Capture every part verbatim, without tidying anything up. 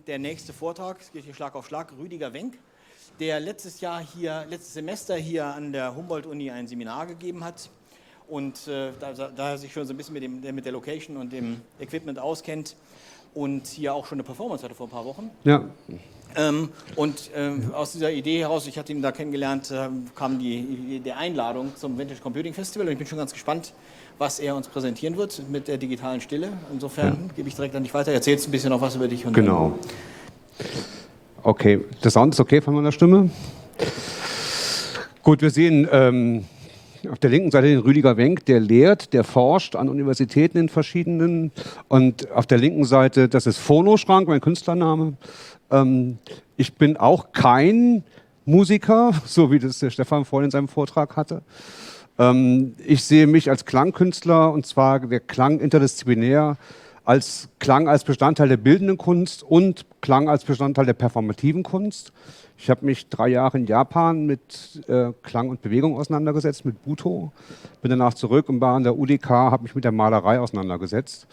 Der nächste Vortrag, es geht hier Schlag auf Schlag, Rüdiger Wenck, der letztes Jahr hier, letztes Semester hier an der Humboldt-Uni ein Seminar gegeben hat und äh, da, da er sich schon so ein bisschen mit, dem, mit der Location und dem Equipment auskennt und hier auch schon eine Performance hatte vor ein paar Wochen. Ja. Ähm, und ähm, aus dieser Idee heraus, ich hatte ihn da kennengelernt, äh, kam die, die Einladung zum Vintage Computing Festival und ich bin schon ganz gespannt, was er uns präsentieren wird mit der digitalen Stille. Insofern ja. gebe ich direkt an dich weiter. Erzählst ein bisschen noch was über dich. Und genau. Okay, der Sound ist okay von meiner Stimme. Gut, wir sehen ähm, auf der linken Seite den Rüdiger Wenck, der lehrt, der forscht an Universitäten in verschiedenen. Und auf der linken Seite, das ist Phonoschrank, mein Künstlername. Ähm, ich bin auch kein Musiker, so wie das der Stefan vorhin in seinem Vortrag hatte. Ich sehe mich als Klangkünstler, und zwar der Klang interdisziplinär, als Klang als Bestandteil der bildenden Kunst und Klang als Bestandteil der performativen Kunst. Ich habe mich drei Jahre in Japan mit äh, Klang und Bewegung auseinandergesetzt, mit Buto. Bin danach zurück und war an der U D K, habe mich mit der Malerei auseinandergesetzt.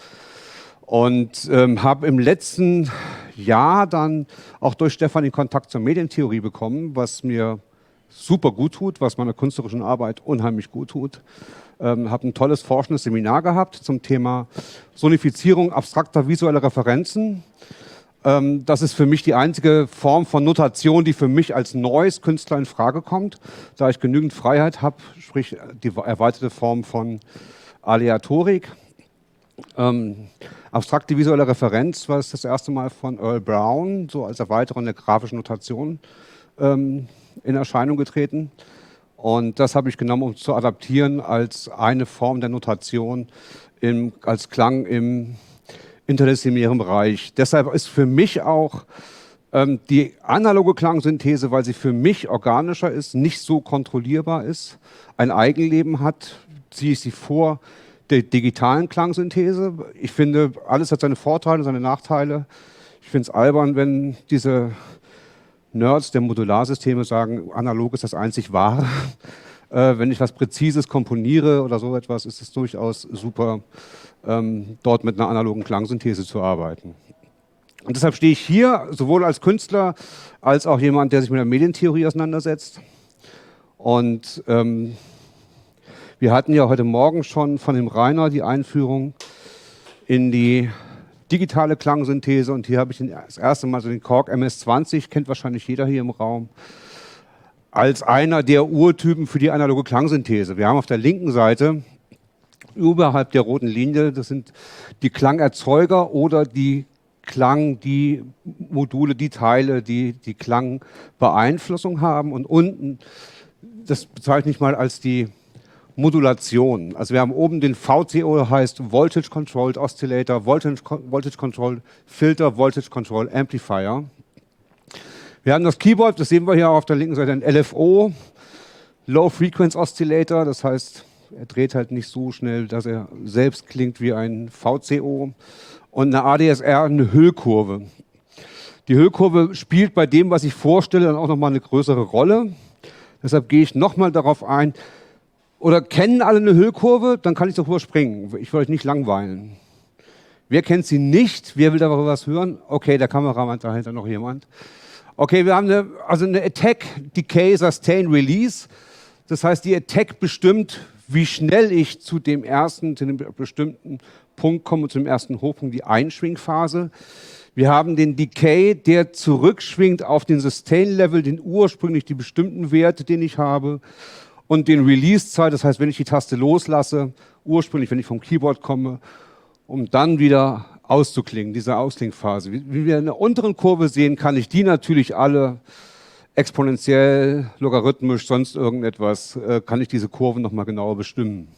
Und ähm, habe im letzten Jahr dann auch durch Stefan den Kontakt zur Medientheorie bekommen, was mir super gut tut, was meiner künstlerischen Arbeit unheimlich gut tut. Ähm, habe ein tolles forschendes Seminar gehabt zum Thema Sonifizierung abstrakter visueller Referenzen. Ähm, das ist für mich die einzige Form von Notation, die für mich als neues Künstler in Frage kommt, da ich genügend Freiheit habe, sprich die erweiterte Form von Aleatorik. Ähm, abstrakte visuelle Referenz war es das erste Mal von Earl Brown, so als Erweiterung der grafischen Notation ähm, in Erscheinung getreten. Und das habe ich genommen, um zu adaptieren als eine Form der Notation im, als Klang im interdisziplinären Bereich. Deshalb ist für mich auch ähm, die analoge Klangsynthese, weil sie für mich organischer ist, nicht so kontrollierbar ist, ein Eigenleben hat, ziehe ich sie vor der digitalen Klangsynthese. Ich finde, alles hat seine Vorteile, seine Nachteile. Ich finde es albern, wenn diese Nerds der Modularsysteme sagen, analog ist das einzig Wahre. Äh, wenn ich was Präzises komponiere oder so etwas, ist es durchaus super, ähm, dort mit einer analogen Klangsynthese zu arbeiten. Und deshalb stehe ich hier, sowohl als Künstler, als auch jemand, der sich mit der Medientheorie auseinandersetzt. Und ähm, wir hatten ja heute Morgen schon von dem Rainer die Einführung in die digitale Klangsynthese, und hier habe ich den, das erste Mal so den Korg M S zwanzig, kennt wahrscheinlich jeder hier im Raum, als einer der Urtypen für die analoge Klangsynthese. Wir haben auf der linken Seite überhalb der roten Linie, das sind die Klangerzeuger oder die Klang, die Module, die Teile, die die Klangbeeinflussung haben, und unten, das bezeichne ich mal als die Modulation. Also wir haben oben den V C O, heißt Voltage Controlled Oscillator, Voltage, Voltage Controlled Filter, Voltage Controlled Amplifier. Wir haben das Keyboard, das sehen wir hier auf der linken Seite, ein L F O, Low Frequency Oscillator, das heißt, er dreht halt nicht so schnell, dass er selbst klingt wie ein V C O, und eine A D S R, eine Hüllkurve. Die Hüllkurve spielt bei dem, was ich vorstelle, dann auch nochmal eine größere Rolle. Deshalb gehe ich nochmal darauf ein. Oder kennen alle eine Hüllkurve? Dann kann ich darüber springen. Ich will euch nicht langweilen. Wer kennt sie nicht? Wer will darüber was hören? Okay, der Kameramann, dahinter noch jemand. Okay, wir haben eine, also eine Attack, Decay, Sustain, Release. Das heißt, die Attack bestimmt, wie schnell ich zu dem ersten, zu dem bestimmten Punkt komme, zu dem ersten Hochpunkt, die Einschwingphase. Wir haben den Decay, der zurückschwingt auf den Sustain-Level, den ursprünglich die bestimmten Werte, den ich habe. Und den Release-Zeit, das heißt, wenn ich die Taste loslasse, ursprünglich, wenn ich vom Keyboard komme, um dann wieder auszuklingen, diese Ausklingphase. Wie, wie wir in der unteren Kurve sehen, kann ich die natürlich alle exponentiell, logarithmisch, sonst irgendetwas, äh, kann ich diese Kurven nochmal genauer bestimmen.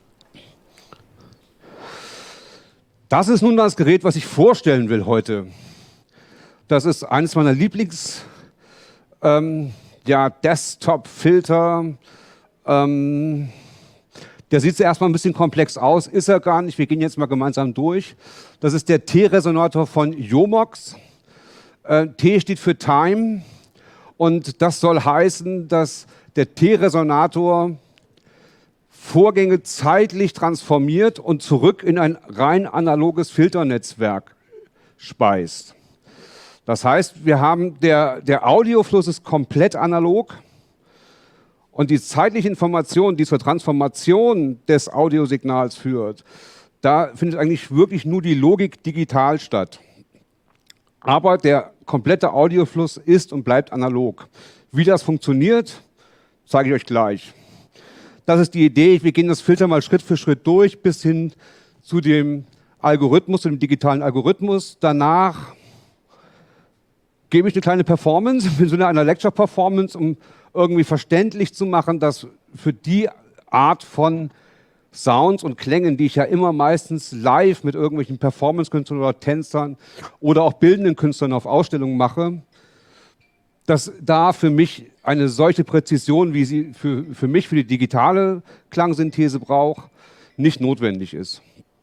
Das ist nun das Gerät, was ich vorstellen will heute. Das ist eines meiner Lieblings- ähm, ja, Desktop-Filter. Ähm, der sieht zuerst mal ein bisschen komplex aus, ist er gar nicht. Wir gehen jetzt mal gemeinsam durch. Das ist der T-Resonator von Yomox. Äh, T steht für Time, und das soll heißen, dass der T-Resonator Vorgänge zeitlich transformiert und zurück in ein rein analoges Filternetzwerk speist. Das heißt, wir haben der, der Audiofluss ist komplett analog und die zeitliche Information, die zur Transformation des Audiosignals führt, da findet eigentlich wirklich nur die Logik digital statt. Aber der komplette Audiofluss ist und bleibt analog. Wie das funktioniert, zeige ich euch gleich. Das ist die Idee. Wir gehen das Filter mal Schritt für Schritt durch bis hin zu dem Algorithmus, zu dem digitalen Algorithmus. Danach gebe ich eine kleine Performance, in so einer Lecture-Performance, um irgendwie verständlich zu machen, dass für die Art von Sounds und Klängen, die ich ja immer meistens live mit irgendwelchen Performance-Künstlern oder Tänzern oder auch bildenden Künstlern auf Ausstellungen mache, dass da für mich eine solche Präzision, wie sie für, für mich für die digitale Klangsynthese braucht, nicht notwendig ist.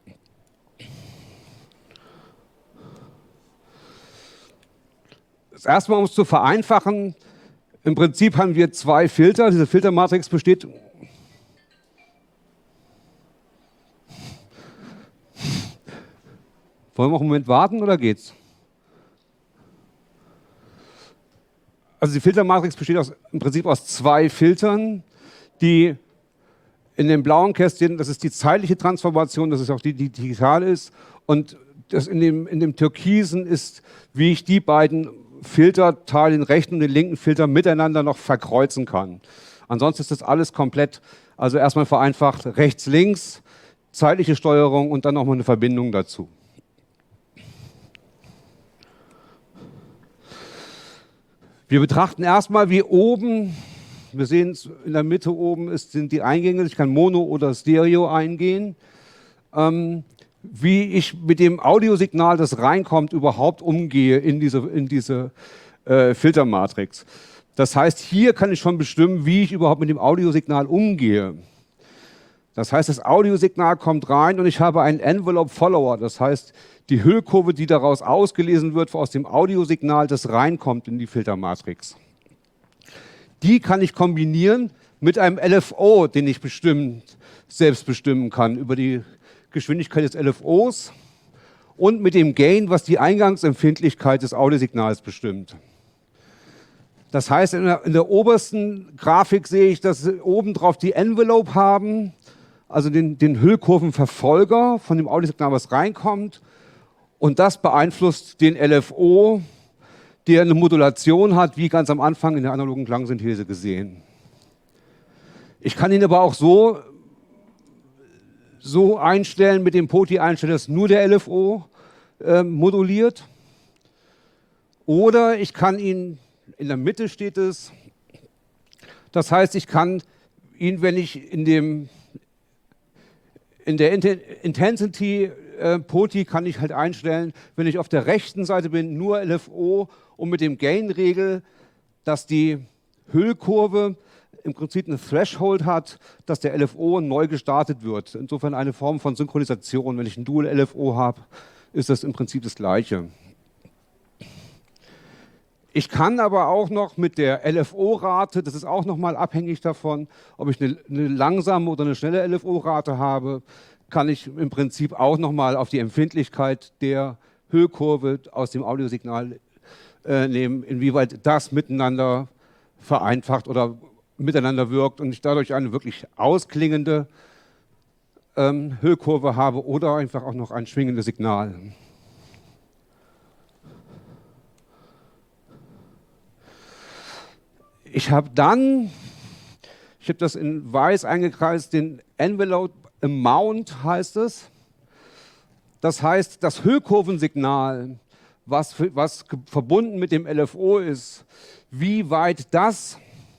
Das erste Mal, um es zu vereinfachen, im Prinzip haben wir zwei Filter. Diese Filtermatrix besteht Wollen wir noch einen Moment warten oder geht's? Also die Filtermatrix besteht aus, im Prinzip aus zwei Filtern, die in dem blauen Kästchen, das ist die zeitliche Transformation, das ist auch die, die digital ist, und das in dem, in dem Türkisen ist, wie ich die beiden Filterteile, den rechten und den linken Filter, miteinander noch verkreuzen kann. Ansonsten ist das alles komplett, also erstmal vereinfacht, rechts, links, zeitliche Steuerung und dann nochmal eine Verbindung dazu. Wir betrachten erstmal, wie oben, wir sehen es in der Mitte oben, ist, sind die Eingänge, ich kann Mono oder Stereo eingehen, ähm, wie ich mit dem Audiosignal, das reinkommt, überhaupt umgehe in diese, in diese äh, Filtermatrix. Das heißt, hier kann ich schon bestimmen, wie ich überhaupt mit dem Audiosignal umgehe. Das heißt, das Audiosignal kommt rein und ich habe einen Envelope Follower, das heißt, die Hüllkurve, die daraus ausgelesen wird, aus dem Audiosignal, das reinkommt in die Filtermatrix. Die kann ich kombinieren mit einem L F O, den ich bestimmt, selbst bestimmen kann, über die Geschwindigkeit des L F Os und mit dem Gain, was die Eingangsempfindlichkeit des Audiosignals bestimmt. Das heißt, in der, in der obersten Grafik sehe ich, dass wir oben drauf die Envelope haben, also den, den Hüllkurvenverfolger von dem Audiosignal, was reinkommt. Und das beeinflusst den L F O, der eine Modulation hat, wie ganz am Anfang in der analogen Klangsynthese gesehen. Ich kann ihn aber auch so, so einstellen, mit dem P O T I einstellen, dass nur der L F O äh, moduliert. Oder ich kann ihn, in der Mitte steht es, das heißt, ich kann ihn, wenn ich in, dem, in der Intensity äh, P O T I kann ich halt einstellen, wenn ich auf der rechten Seite bin, nur L F O und mit dem Gain-Regel, dass die Hüllkurve im Prinzip eine Threshold hat, dass der L F O neu gestartet wird. Insofern eine Form von Synchronisation. Wenn ich ein Dual L F O habe, ist das im Prinzip das Gleiche. Ich kann aber auch noch mit der L F O-Rate, das ist auch nochmal abhängig davon, ob ich eine, eine langsame oder eine schnelle L F O-Rate habe, kann ich im Prinzip auch nochmal auf die Empfindlichkeit der Hüllkurve aus dem Audiosignal äh, nehmen, inwieweit das miteinander vereinfacht oder miteinander wirkt und ich dadurch eine wirklich ausklingende ähm, Hüllkurve habe oder einfach auch noch ein schwingendes Signal. Ich habe dann, ich habe das in weiß eingekreist, den Envelope Amount heißt es. Das heißt, das Hüllkurvensignal, was, für, was verbunden mit dem L F O ist, wie weit das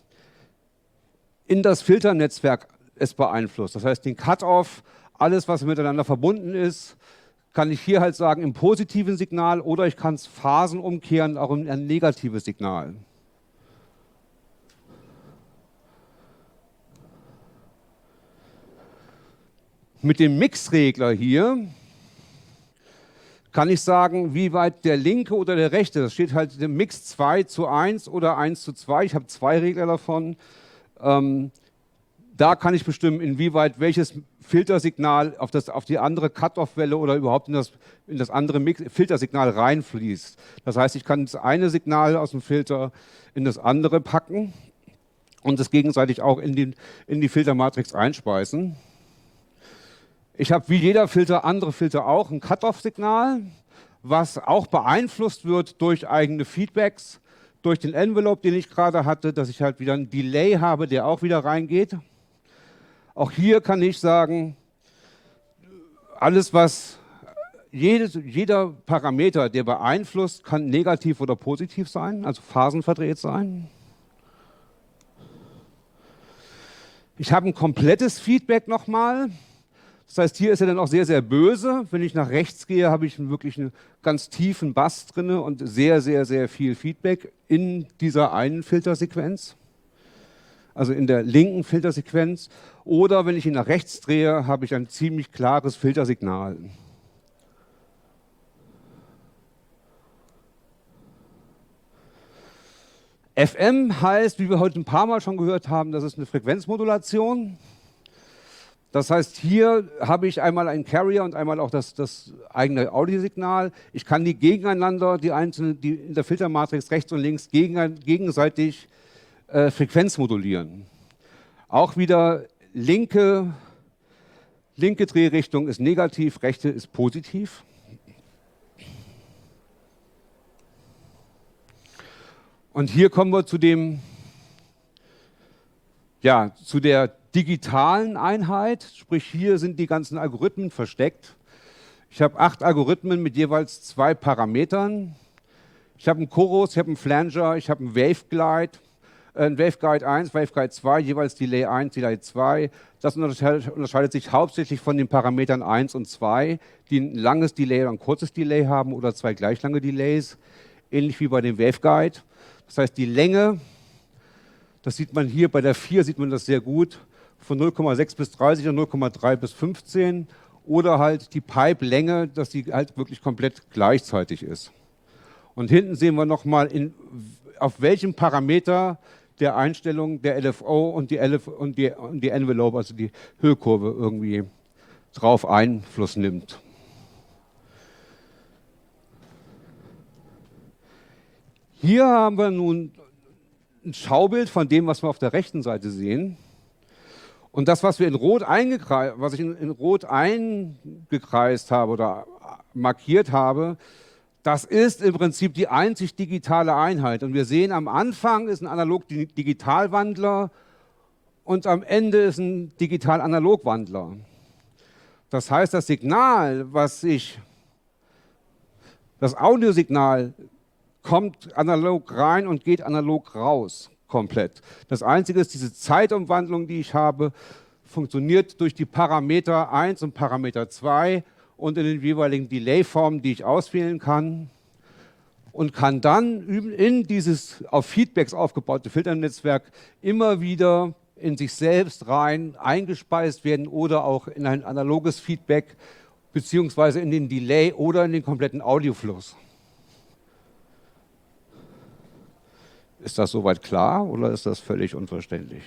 in das Filternetzwerk es beeinflusst. Das heißt, den Cut-off, alles, was miteinander verbunden ist, kann ich hier halt sagen im positiven Signal oder ich kann es Phasen umkehren, auch in ein negatives Signal. Mit dem Mixregler hier kann ich sagen, wie weit der linke oder der rechte, das steht halt im Mix zwei zu eins oder eins zu zwei, ich habe zwei Regler davon. Ähm, da kann ich bestimmen, inwieweit welches Filtersignal auf, das, auf die andere Cut-Off-Welle oder überhaupt in das, in das andere Mix Filtersignal reinfließt. Das heißt, ich kann das eine Signal aus dem Filter in das andere packen und das gegenseitig auch in, den, in die Filtermatrix einspeisen. Ich habe wie jeder Filter, andere Filter auch, ein Cut-Off-Signal, was auch beeinflusst wird durch eigene Feedbacks, durch den Envelope, den ich gerade hatte, dass ich halt wieder einen Delay habe, der auch wieder reingeht. Auch hier kann ich sagen, alles was, jedes, jeder Parameter, der beeinflusst, kann negativ oder positiv sein, also phasenverdreht sein. Ich habe ein komplettes Feedback nochmal. Das heißt, hier ist er dann auch sehr, sehr böse. Wenn ich nach rechts gehe, habe ich wirklich einen ganz tiefen Bass drin und sehr, sehr, sehr viel Feedback in dieser einen Filtersequenz. Also in der linken Filtersequenz. Oder wenn ich ihn nach rechts drehe, habe ich ein ziemlich klares Filtersignal. F M heißt, wie wir heute ein paar Mal schon gehört haben, das ist eine Frequenzmodulation. Das heißt, hier habe ich einmal einen Carrier und einmal auch das, das eigene Audiosignal. Ich kann die gegeneinander, die einzelnen, die in der Filtermatrix rechts und links gegen, gegenseitig äh, Frequenz modulieren. Auch wieder linke, linke Drehrichtung ist negativ, rechte ist positiv. Und hier kommen wir zu dem, ja, zu der digitalen Einheit, sprich hier sind die ganzen Algorithmen versteckt. Ich habe acht Algorithmen mit jeweils zwei Parametern. Ich habe einen Chorus, ich habe einen Flanger, ich habe einen Waveguide, äh, einen Waveguide eins, Waveguide zwei, jeweils Delay eins, Delay zwei. Das unterscheidet, unterscheidet sich hauptsächlich von den Parametern eins und zwei, die ein langes Delay oder ein kurzes Delay haben oder zwei gleich lange Delays, ähnlich wie bei dem Waveguide. Das heißt, die Länge, das sieht man hier bei der vier, sieht man das sehr gut, von null Komma sechs bis dreißig und null Komma drei bis fünfzehn oder halt die Pipe-Länge, dass die halt wirklich komplett gleichzeitig ist. Und hinten sehen wir nochmal, auf welchem Parameter der Einstellung der L F O und die, L F und die, und die Envelope, also die Hüllkurve, irgendwie drauf Einfluss nimmt. Hier haben wir nun ein Schaubild von dem, was wir auf der rechten Seite sehen. Und das, was wir in Rot eingekreist, was ich in, in Rot eingekreist habe oder markiert habe, das ist im Prinzip die einzig digitale Einheit. Und wir sehen, am Anfang ist ein Analog-Digital-Wandler und am Ende ist ein Digital-Analog-Wandler. Das heißt, das Signal, was ich, das Audiosignal kommt analog rein und geht analog raus. Komplett. Das Einzige ist, diese Zeitumwandlung, die ich habe, funktioniert durch die Parameter eins und Parameter zwei und in den jeweiligen Delay-Formen, die ich auswählen kann und kann dann in dieses auf Feedbacks aufgebaute Filternetzwerk immer wieder in sich selbst rein eingespeist werden oder auch in ein analoges Feedback beziehungsweise in den Delay oder in den kompletten Audiofluss. Ist das soweit klar oder ist das völlig unverständlich?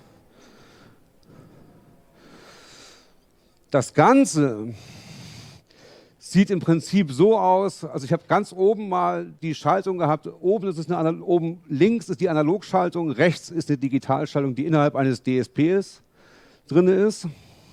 Das Ganze sieht im Prinzip so aus, also ich habe ganz oben mal die Schaltung gehabt, oben, ist es eine, oben links ist die Analogschaltung, rechts ist eine Digitalschaltung, die innerhalb eines D S Ps drin ist.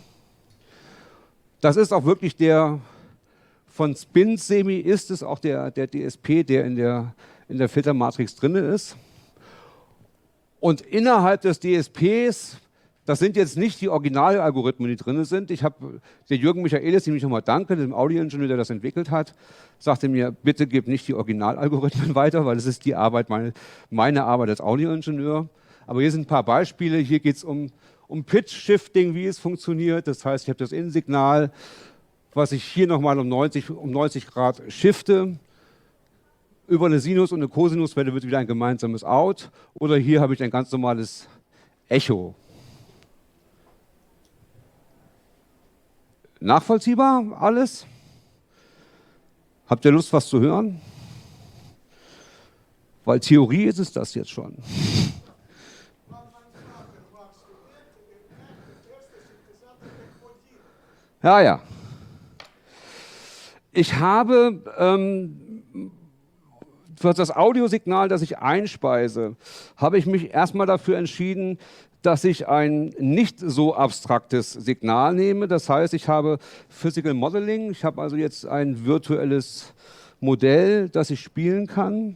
Das ist auch wirklich der, von SpinSemi ist es auch der, der D S P, der in der, in der Filtermatrix drin ist. Und innerhalb des D S Ps, das sind jetzt nicht die Originalalgorithmen, die drin sind. Ich habe, der Jürgen Michaelis, dem ich nochmal danke, dem Audioingenieur, der das entwickelt hat, sagte mir, bitte gib nicht die Originalalgorithmen weiter, weil es ist die Arbeit, meine, meine Arbeit als Audioingenieur. Aber hier sind ein paar Beispiele. Hier geht es um, um Pitch-Shifting, wie es funktioniert. Das heißt, ich habe das Innensignal, was ich hier nochmal um neunzig, um neunzig Grad shifte. Über eine Sinus- und eine Cosinuswelle wird wieder ein gemeinsames Out. Oder hier habe ich ein ganz normales Echo. Nachvollziehbar alles? Habt ihr Lust, was zu hören? Weil Theorie ist es das jetzt schon. Ja, ja. Ich habe ähm, für das Audiosignal, das ich einspeise, habe ich mich erstmal dafür entschieden, dass ich ein nicht so abstraktes Signal nehme. Das heißt, ich habe Physical Modeling. Ich habe also jetzt ein virtuelles Modell, das ich spielen kann.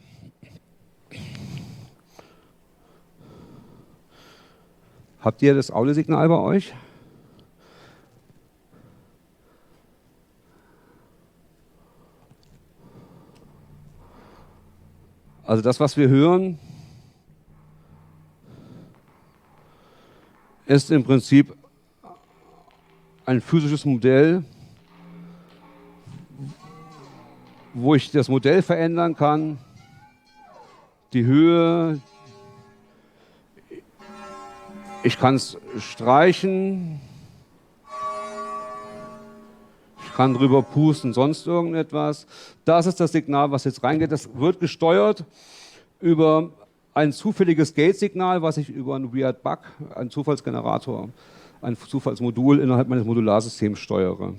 Habt ihr das Audiosignal bei euch? Also das, was wir hören, ist im Prinzip ein physisches Modell, wo ich das Modell verändern kann, die Höhe, ich kann es streichen, ich kann drüber pusten, sonst irgendetwas. Das ist das Signal, was jetzt reingeht. Das wird gesteuert über ein zufälliges Gate-Signal, was ich über einen Weird Bug, einen Zufallsgenerator, ein Zufallsmodul innerhalb meines Modularsystems steuere.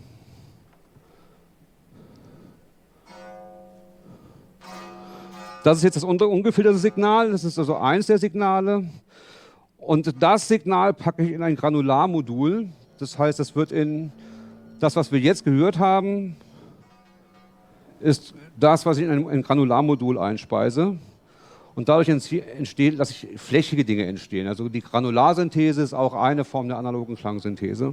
Das ist jetzt das ungefilterte Signal, das ist also eins der Signale. Und das Signal packe ich in ein Granularmodul. Das heißt, das wird in das, was wir jetzt gehört haben, ist das, was ich in ein Granularmodul einspeise. Und dadurch entsteht, lasse ich flächige Dinge entstehen. Also die Granularsynthese ist auch eine Form der analogen Klangsynthese.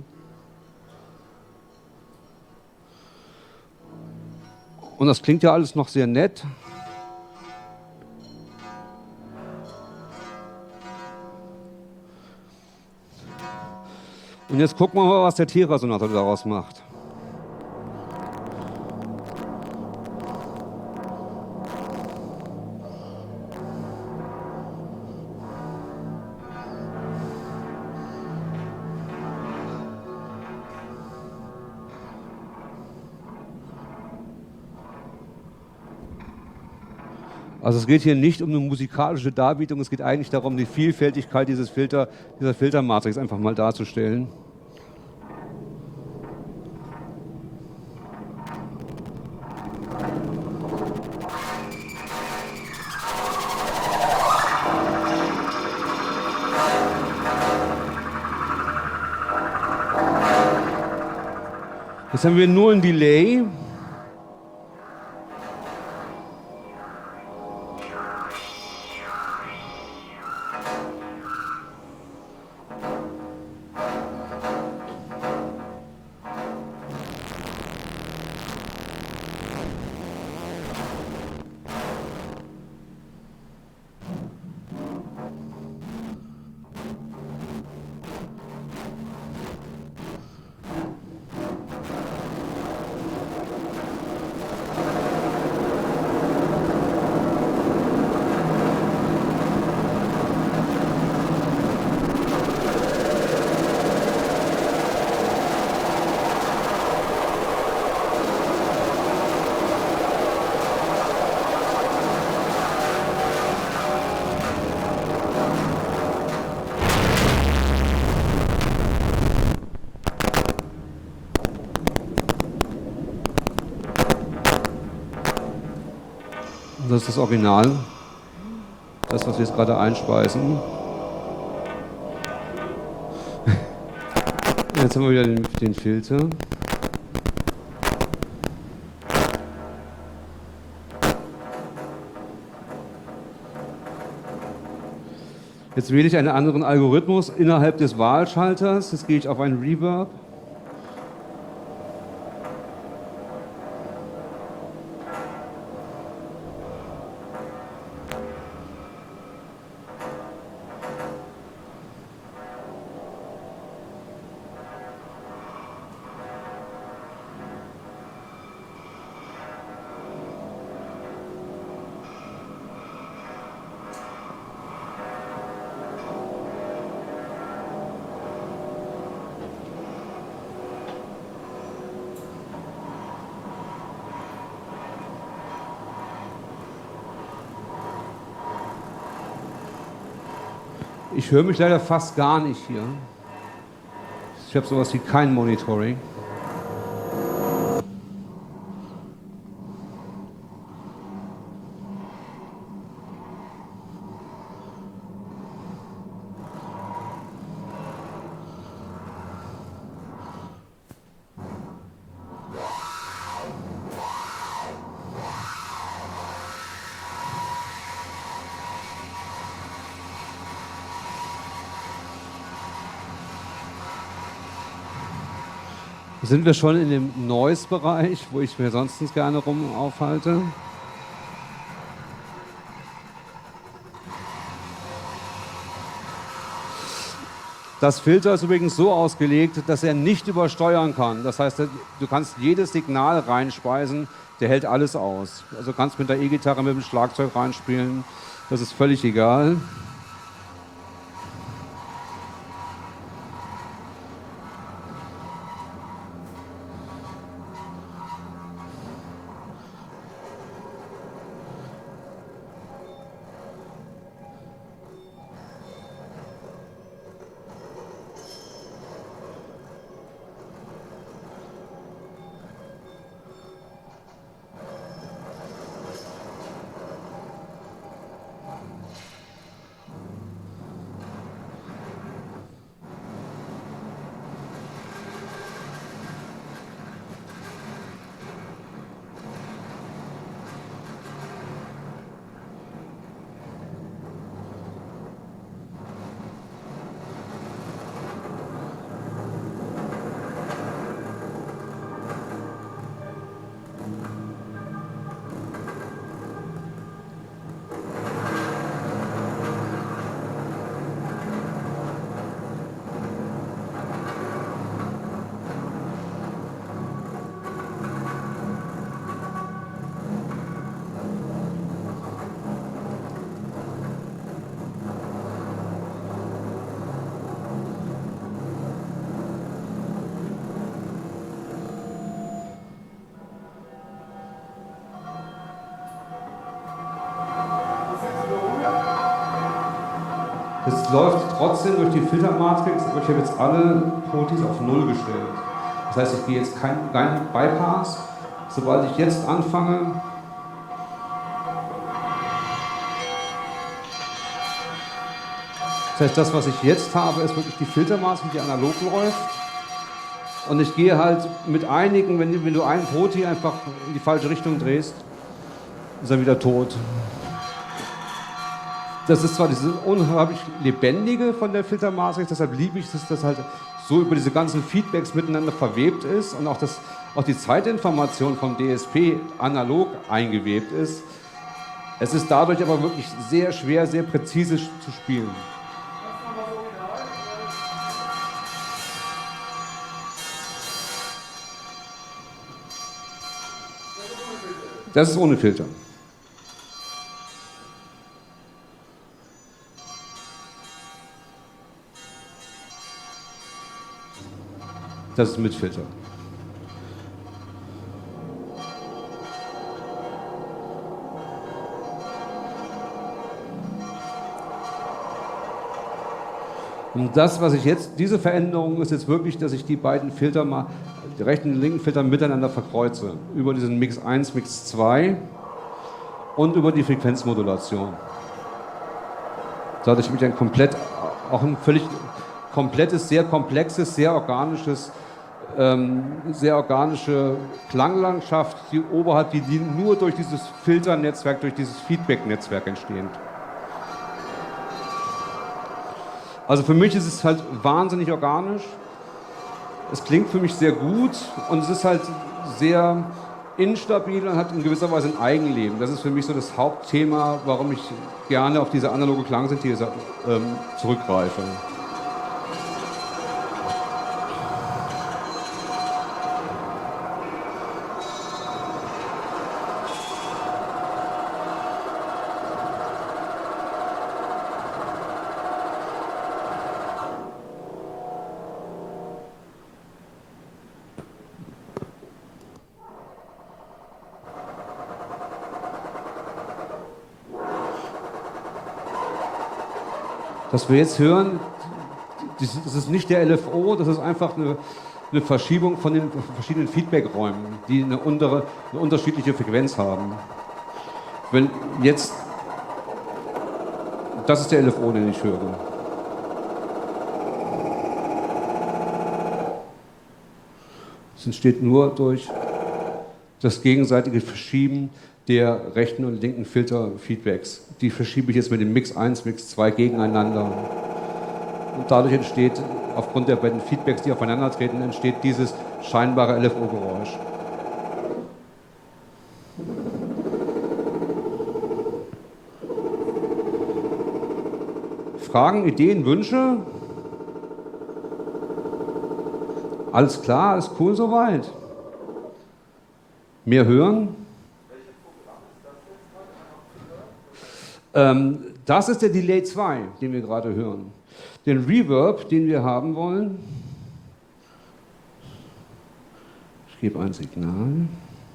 Und das klingt ja alles noch sehr nett. Und jetzt gucken wir mal, was der T-Resonator daraus macht. Also es geht hier nicht um eine musikalische Darbietung, es geht eigentlich darum, die Vielfältigkeit dieses Filter, dieser Filtermatrix einfach mal darzustellen. Jetzt haben wir nur ein Delay. Das ist das Original, das, was wir jetzt gerade einspeisen. Jetzt haben wir wieder den, den Filter. Jetzt wähle ich einen anderen Algorithmus innerhalb des Wahlschalters. Jetzt gehe ich auf einen Reverb. Ich höre mich leider fast gar nicht hier. Ich habe sowas wie kein Monitoring. Sind wir schon in dem Noise-Bereich, wo ich mir sonst gerne rum aufhalte. Das Filter ist übrigens so ausgelegt, dass er nicht übersteuern kann. Das heißt, du kannst jedes Signal reinspeisen, der hält alles aus. Also du kannst mit der E-Gitarre, mit dem Schlagzeug reinspielen, das ist völlig egal. Es läuft trotzdem durch die Filtermatrix, aber ich habe jetzt alle Protis auf null gestellt. Das heißt, ich gehe jetzt keinen kein Bypass. Sobald ich jetzt anfange, das heißt, das, was ich jetzt habe, ist wirklich die Filtermatrix, die analog läuft. Und ich gehe halt mit einigen, wenn, wenn du einen Proti einfach in die falsche Richtung drehst, ist er wieder tot. Das ist zwar dieses unheimlich Lebendige von der Filtermatrix, deshalb liebe ich es, dass das halt so über diese ganzen Feedbacks miteinander verwebt ist und auch, dass auch die Zeitinformation vom D S P analog eingewebt ist. Es ist dadurch aber wirklich sehr schwer, sehr präzise zu spielen. Das ist ohne Filter. Das ist mit Filter. Und das, was ich jetzt, diese Veränderung ist jetzt wirklich, dass ich die beiden Filter mal, die rechten und linken Filter miteinander verkreuze. Über diesen Mix eins, Mix zwei und über die Frequenzmodulation. Dadurch habe ich ein komplett, auch ein völlig komplettes, sehr komplexes, sehr organisches, ähm, sehr organische Klanglandschaft, die oberhalb, die, die nur durch dieses Filternetzwerk, durch dieses Feedback-Netzwerk entstehen. Also für mich ist es halt wahnsinnig organisch. Es klingt für mich sehr gut und es ist halt sehr instabil und hat in gewisser Weise ein Eigenleben. Das ist für mich so das Hauptthema, warum ich gerne auf diese analoge Klangsynthese ähm, zurückgreife. Was wir jetzt hören, das ist nicht der L F O, das ist einfach eine, eine Verschiebung von den verschiedenen Feedbackräumen, die eine, untere, eine unterschiedliche Frequenz haben. Wenn jetzt, das ist der L F O, den ich höre. Es entsteht nur durch das gegenseitige Verschieben der rechten und linken Filter-Feedbacks. Die verschiebe ich jetzt mit dem Mix eins, Mix zwei gegeneinander. Und dadurch entsteht, aufgrund der beiden Feedbacks, die aufeinandertreten, entsteht dieses scheinbare L F O-Geräusch. Fragen, Ideen, Wünsche? Alles klar, alles cool soweit. Mehr hören? Ähm, das ist der Delay zwei, den wir gerade hören. Den Reverb, den wir haben wollen. Ich gebe ein Signal.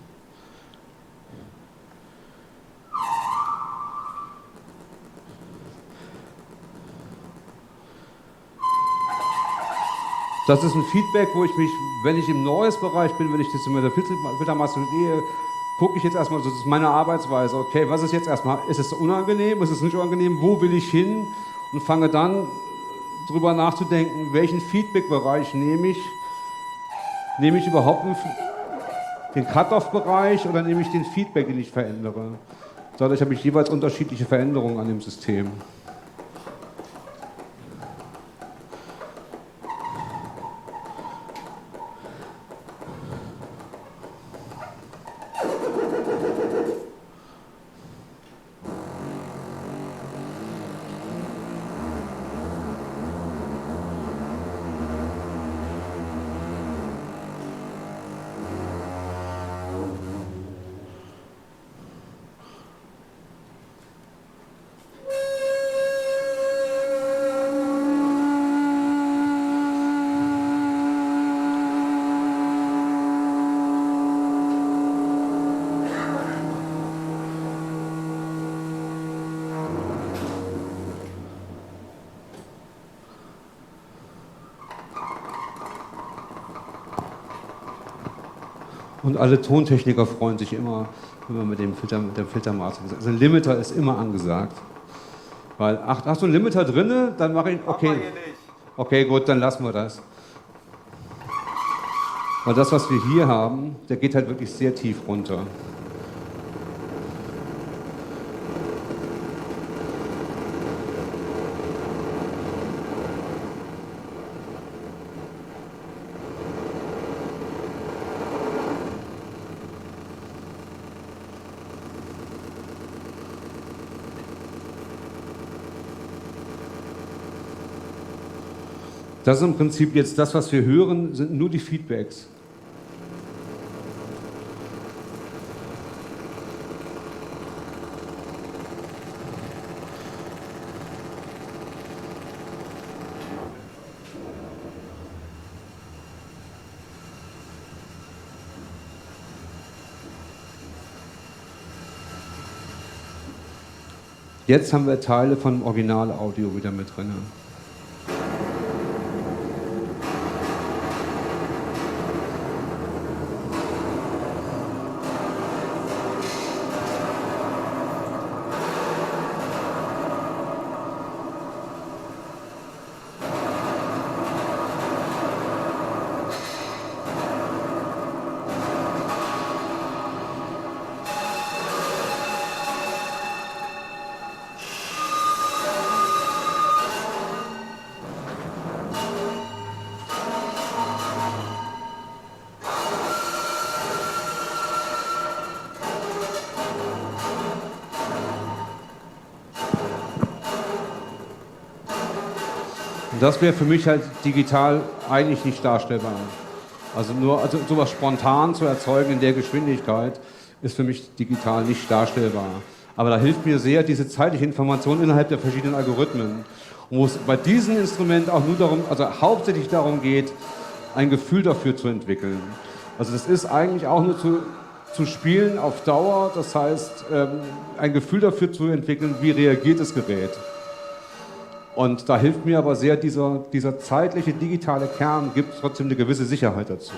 Das ist ein Feedback, wo ich mich, wenn ich im Noise-Bereich bin, wenn ich das mit der Filtermaske gehe, gucke ich jetzt erstmal, das ist meine Arbeitsweise, okay, was ist jetzt erstmal, ist es unangenehm, ist es nicht unangenehm, wo will ich hin? Und fange dann drüber nachzudenken, welchen Feedback-Bereich nehme ich? Nehme ich überhaupt den Cut-Off-Bereich oder nehme ich den Feedback, den ich verändere? Dadurch habe ich jeweils unterschiedliche Veränderungen an dem System. Und alle Tontechniker freuen sich immer, wenn man mit dem Filter, mit dem Filtermaster, also ein Limiter ist immer angesagt. Weil, ach, hast du einen Limiter drinne? Dann mache ich, okay. Okay, gut, dann lassen wir das. Weil das, was wir hier haben, der geht halt wirklich sehr tief runter. Das ist im Prinzip jetzt das, was wir hören, sind nur die Feedbacks. Jetzt haben wir Teile von Original-Audio wieder mit drin. Das wäre für mich halt digital eigentlich nicht darstellbar. Also nur also sowas spontan zu erzeugen in der Geschwindigkeit ist für mich digital nicht darstellbar. Aber da hilft mir sehr diese zeitliche Information innerhalb der verschiedenen Algorithmen, wo es bei diesem Instrument auch nur darum, also hauptsächlich darum geht, ein Gefühl dafür zu entwickeln. Also das ist eigentlich auch nur zu, zu spielen auf Dauer, das heißt ähm, ein Gefühl dafür zu entwickeln, wie reagiert das Gerät. Und da hilft mir aber sehr dieser, dieser zeitliche digitale Kern, gibt trotzdem eine gewisse Sicherheit dazu.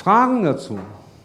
Fragen dazu?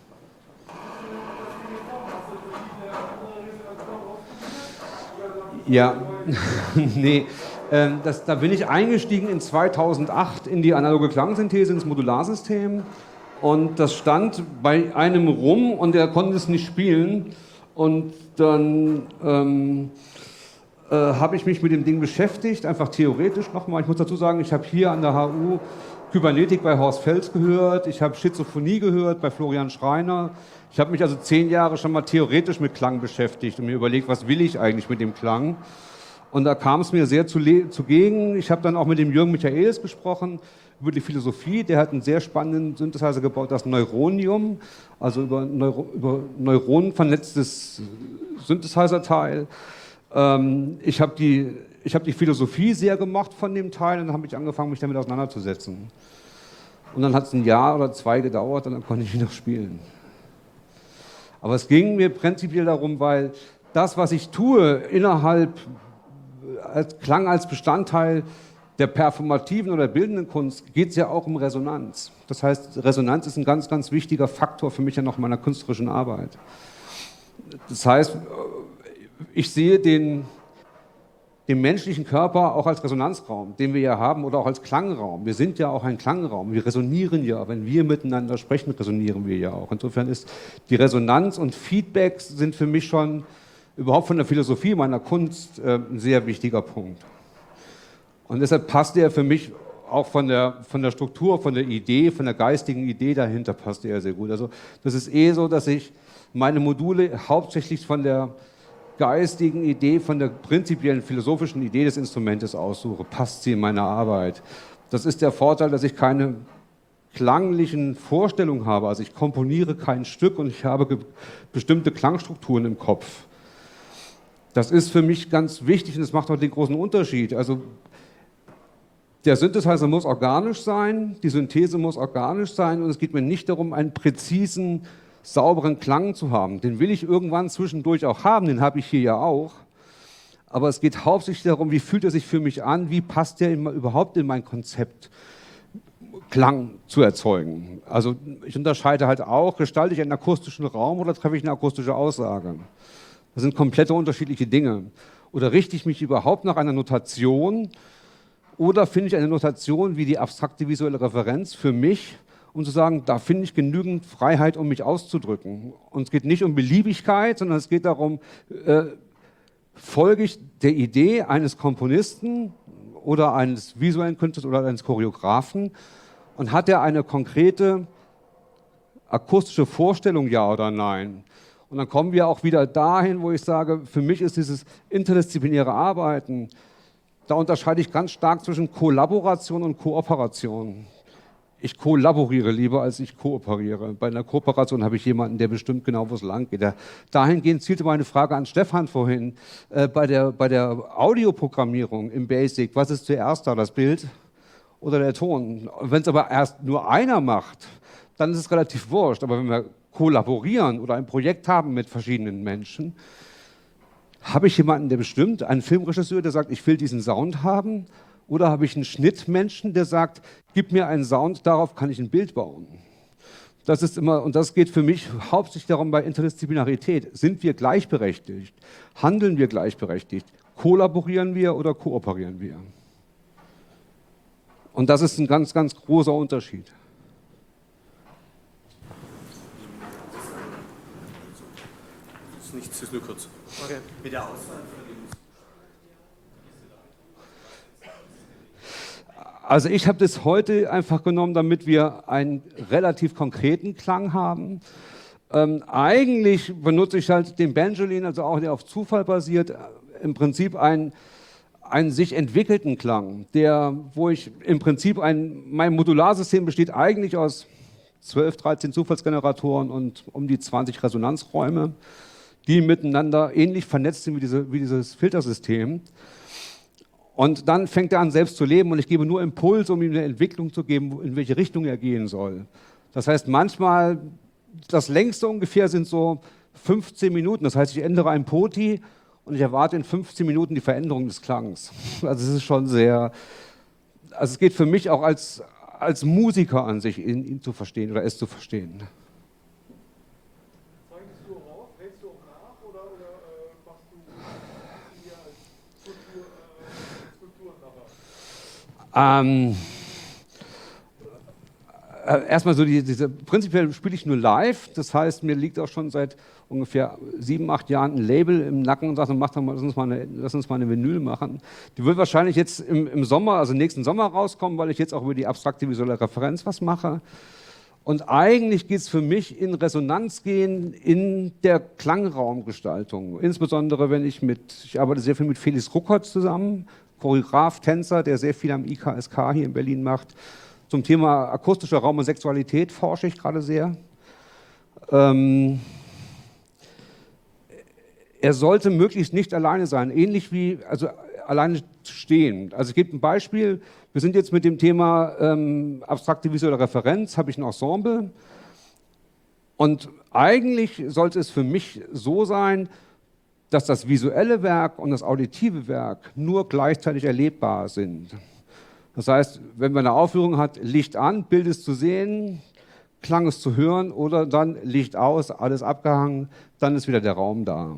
Ja, nee, ähm, das, da bin ich eingestiegen in zweitausendacht in die analoge Klangsynthese, ins Modularsystem. Und das stand bei einem rum und der konnte es nicht spielen. Und dann ähm, äh, habe ich mich mit dem Ding beschäftigt, einfach theoretisch nochmal. Ich muss dazu sagen, ich habe hier an der H U Kybernetik bei Horst Fels gehört, ich habe Schizophonie gehört bei Florian Schreiner. Ich habe mich also zehn Jahre schon mal theoretisch mit Klang beschäftigt und mir überlegt, was will ich eigentlich mit dem Klang. Und da kam es mir sehr zugegen. Ich habe dann auch mit dem Jürgen Michaelis gesprochen über die Philosophie. Der hat einen sehr spannenden Synthesizer gebaut, das Neuronium, also über, Neuro, über Neuronen vernetztes Synthesizer-Teil. Ähm, ich habe die, ich hab die Philosophie sehr gemocht von dem Teil und dann habe ich angefangen, mich damit auseinanderzusetzen. Und dann hat es ein Jahr oder zwei gedauert und dann konnte ich ihn noch spielen. Aber es ging mir prinzipiell darum, weil das, was ich tue, innerhalb als Klang als Bestandteil der performativen oder bildenden Kunst, geht es ja auch um Resonanz. Das heißt, Resonanz ist ein ganz, ganz wichtiger Faktor für mich ja noch in meiner künstlerischen Arbeit. Das heißt, ich sehe den, den menschlichen Körper auch als Resonanzraum, den wir ja haben, oder auch als Klangraum. Wir sind ja auch ein Klangraum, wir resonieren ja. Wenn wir miteinander sprechen, resonieren wir ja auch. Insofern ist die Resonanz und Feedbacks sind für mich schon überhaupt von der Philosophie meiner Kunst äh, ein sehr wichtiger Punkt. Und deshalb passte er für mich auch von der, von der Struktur, von der Idee, von der geistigen Idee dahinter passte er sehr gut. Also das ist eh so, dass ich meine Module hauptsächlich von der geistigen Idee, von der prinzipiellen philosophischen Idee des Instrumentes aussuche. Passt sie in meine Arbeit? Das ist der Vorteil, dass ich keine klanglichen Vorstellungen habe. Also ich komponiere kein Stück und ich habe bestimmte Klangstrukturen im Kopf. Das ist für mich ganz wichtig und das macht auch den großen Unterschied. Also der Synthesizer muss organisch sein, die Synthese muss organisch sein und es geht mir nicht darum, einen präzisen, sauberen Klang zu haben. Den will ich irgendwann zwischendurch auch haben, den habe ich hier ja auch. Aber es geht hauptsächlich darum, wie fühlt er sich für mich an, wie passt der in, überhaupt in mein Konzept, Klang zu erzeugen. Also ich unterscheide halt auch, gestalte ich einen akustischen Raum oder treffe ich eine akustische Aussage. Das sind komplett unterschiedliche Dinge. Oder richte ich mich überhaupt nach einer Notation oder finde ich eine Notation wie die abstrakte visuelle Referenz für mich, um zu sagen, da finde ich genügend Freiheit, um mich auszudrücken. Und es geht nicht um Beliebigkeit, sondern es geht darum, äh, folge ich der Idee eines Komponisten oder eines visuellen Künstlers oder eines Choreografen und hat er eine konkrete akustische Vorstellung, ja oder nein? Und dann kommen wir auch wieder dahin, wo ich sage, für mich ist dieses interdisziplinäre Arbeiten, da unterscheide ich ganz stark zwischen Kollaboration und Kooperation. Ich kollaboriere lieber, als ich kooperiere. Bei einer Kooperation habe ich jemanden, der bestimmt genau, wo es lang geht. Dahingehend zielte meine Frage an Stefan vorhin, äh, bei der, bei der Audioprogrammierung im Basic, was ist zuerst da, das Bild oder der Ton? Wenn es aber erst nur einer macht, dann ist es relativ wurscht. Aber wenn wir kollaborieren oder ein Projekt haben mit verschiedenen Menschen, habe ich jemanden, der bestimmt, einen Filmregisseur, der sagt, ich will diesen Sound haben, oder habe ich einen Schnittmenschen, der sagt, gib mir einen Sound, darauf kann ich ein Bild bauen. Das ist immer, und das geht für mich hauptsächlich darum bei Interdisziplinarität. Sind wir gleichberechtigt? Handeln wir gleichberechtigt? Kollaborieren wir oder kooperieren wir? Und das ist ein ganz, ganz großer Unterschied. Das ist nichts, das ist nur kurz. Okay. Mit der Auswahl von dem Also ich habe das heute einfach genommen, damit wir einen relativ konkreten Klang haben. Ähm, eigentlich benutze ich halt den Benjamin, also auch der auf Zufall basiert, im Prinzip einen, einen sich entwickelten Klang, der, wo ich im Prinzip ein, mein Modularsystem besteht eigentlich aus zwölf, dreizehn Zufallsgeneratoren und um die zwanzig Resonanzräume, die miteinander ähnlich vernetzt sind wie, diese, wie dieses Filtersystem. Und dann fängt er an, selbst zu leben und ich gebe nur Impulse, um ihm eine Entwicklung zu geben, in welche Richtung er gehen soll. Das heißt, manchmal, das längste ungefähr sind so fünfzehn Minuten. Das heißt, ich ändere ein Poti und ich erwarte in fünfzehn Minuten die Veränderung des Klangs. Also es ist schon sehr, also es geht für mich auch als, als Musiker an sich ihn, ihn zu verstehen oder es zu verstehen. Zeichnest du auch auf, hältst du auch nach oder, oder äh, machst du eher als Skulptur, äh, Skulpturenmacher? Ähm, äh, erstmal so, die, diese, prinzipiell spiele ich nur live, das heißt, mir liegt auch schon seit ungefähr sieben, acht Jahren ein Label im Nacken und sagt, mach doch mal, lass, uns mal eine, lass uns mal eine Vinyl machen. Die wird wahrscheinlich jetzt im, im Sommer, also nächsten Sommer rauskommen, weil ich jetzt auch über die abstrakte visuelle Referenz was mache. Und eigentlich geht es für mich in Resonanz gehen in der Klangraumgestaltung. Insbesondere wenn ich mit, ich arbeite sehr viel mit Felix Ruckert zusammen, Choreograf, Tänzer, der sehr viel am I K S K hier in Berlin macht. Zum Thema akustischer Raum und Sexualität forsche ich gerade sehr. Ähm, Er sollte möglichst nicht alleine sein, ähnlich wie, also alleine stehen. Also es gibt ein Beispiel, wir sind jetzt mit dem Thema ähm, abstrakte visuelle Referenz, habe ich ein Ensemble und eigentlich sollte es für mich so sein, dass das visuelle Werk und das auditive Werk nur gleichzeitig erlebbar sind. Das heißt, wenn man eine Aufführung hat, Licht an, Bild ist zu sehen, Klang ist zu hören oder dann Licht aus, alles abgehangen, dann ist wieder der Raum da.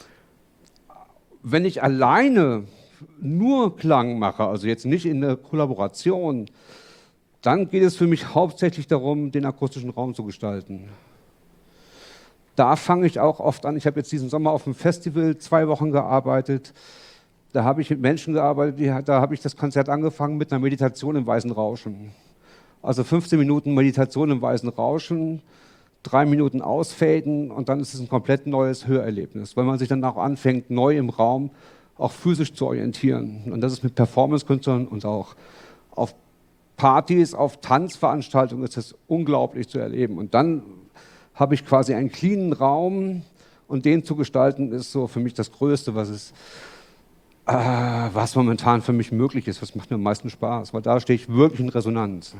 Wenn ich alleine nur Klang mache, also jetzt nicht in der Kollaboration, dann geht es für mich hauptsächlich darum, den akustischen Raum zu gestalten. Da fange ich auch oft an, ich habe jetzt diesen Sommer auf dem Festival zwei Wochen gearbeitet, da habe ich mit Menschen gearbeitet, die, da habe ich das Konzert angefangen mit einer Meditation im weißen Rauschen. Also fünfzehn Minuten Meditation im weißen Rauschen, drei Minuten ausfaden und dann ist es ein komplett neues Hörerlebnis, weil man sich dann auch anfängt, neu im Raum auch physisch zu orientieren. Und das ist mit Performance-Künstlern und auch auf Partys, auf Tanzveranstaltungen ist das unglaublich zu erleben. Und dann habe ich quasi einen cleanen Raum und den zu gestalten ist so für mich das Größte, was es, äh, was momentan für mich möglich ist, was macht mir am meisten Spaß, weil da stehe ich wirklich in Resonanz.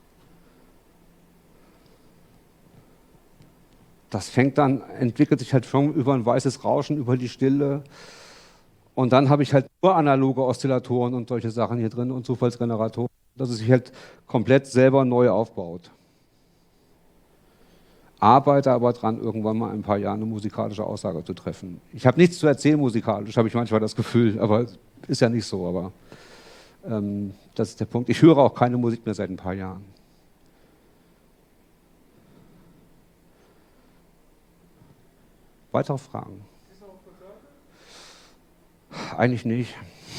Das fängt dann, entwickelt sich halt schon über ein weißes Rauschen, über die Stille. Und dann habe ich halt nur analoge Oszillatoren und solche Sachen hier drin und Zufallsgeneratoren, dass es sich halt komplett selber neu aufbaut. Arbeite aber dran, irgendwann mal in ein paar Jahren eine musikalische Aussage zu treffen. Ich habe nichts zu erzählen musikalisch, habe ich manchmal das Gefühl, aber ist ja nicht so. Aber ähm, das ist der Punkt. Ich höre auch keine Musik mehr seit ein paar Jahren. Weitere Fragen? Eigentlich nicht.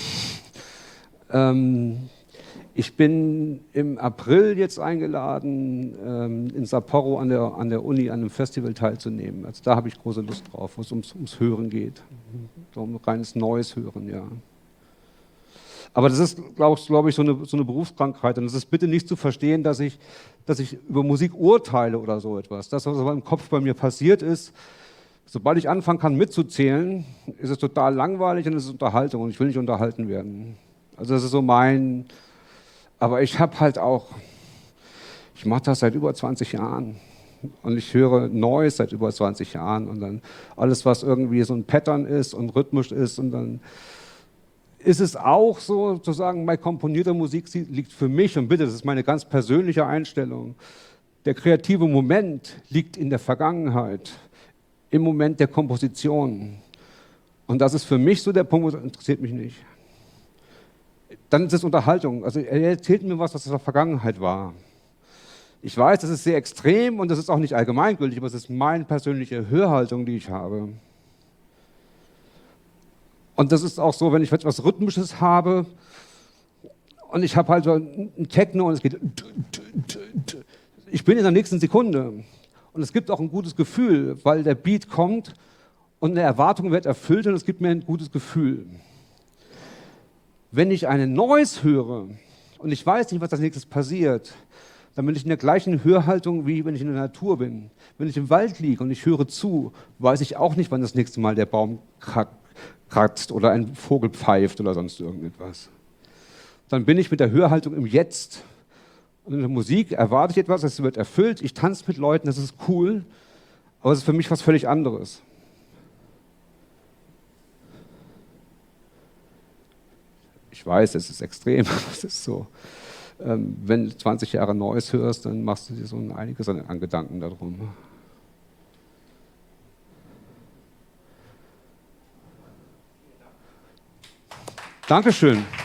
Ähm, ich bin im April jetzt eingeladen, ähm, in Sapporo an der, an der Uni an einem Festival teilzunehmen. Also da habe ich große Lust drauf, wo es ums, ums Hören geht. Um reines neues Hören, ja. Aber das ist, glaube glaub ich, so eine, so eine Berufskrankheit. Und es ist bitte nicht zu verstehen, dass ich, dass ich über Musik urteile oder so etwas. Das, was aber im Kopf bei mir passiert ist, sobald ich anfangen kann mitzuzählen, ist es total langweilig und es ist Unterhaltung und ich will nicht unterhalten werden. Also das ist so mein, aber ich habe halt auch, ich mache das seit über zwanzig Jahren und ich höre Neues seit über zwanzig Jahren und dann alles, was irgendwie so ein Pattern ist und rhythmisch ist und dann ist es auch so, sozusagen, bei komponierter Musik liegt für mich, und bitte, das ist meine ganz persönliche Einstellung, der kreative Moment liegt in der Vergangenheit, im Moment der Komposition. Und das ist für mich so der Punkt, das interessiert mich nicht. Dann ist es Unterhaltung. Also er erzählt mir was, was in der Vergangenheit war. Ich weiß, das ist sehr extrem und das ist auch nicht allgemeingültig, aber es ist meine persönliche Hörhaltung, die ich habe. Und das ist auch so, wenn ich etwas Rhythmisches habe und ich habe halt so ein Techno und es geht, ich bin in der nächsten Sekunde. Und es gibt auch ein gutes Gefühl, weil der Beat kommt und eine Erwartung wird erfüllt und es gibt mir ein gutes Gefühl. Wenn ich eine Noise höre und ich weiß nicht, was als nächstes passiert, dann bin ich in der gleichen Hörhaltung, wie wenn ich in der Natur bin. Wenn ich im Wald liege und ich höre zu, weiß ich auch nicht, wann das nächste Mal der Baum kratzt oder ein Vogel pfeift oder sonst irgendetwas. Dann bin ich mit der Hörhaltung im Jetzt. Und in der Musik erwarte ich etwas, es wird erfüllt, ich tanze mit Leuten, das ist cool, aber es ist für mich was völlig anderes. Ich weiß, es ist extrem, aber es ist so. ähm, wenn du zwanzig Jahre Neues hörst, dann machst du dir so ein einiges an, an Gedanken darum. Dankeschön.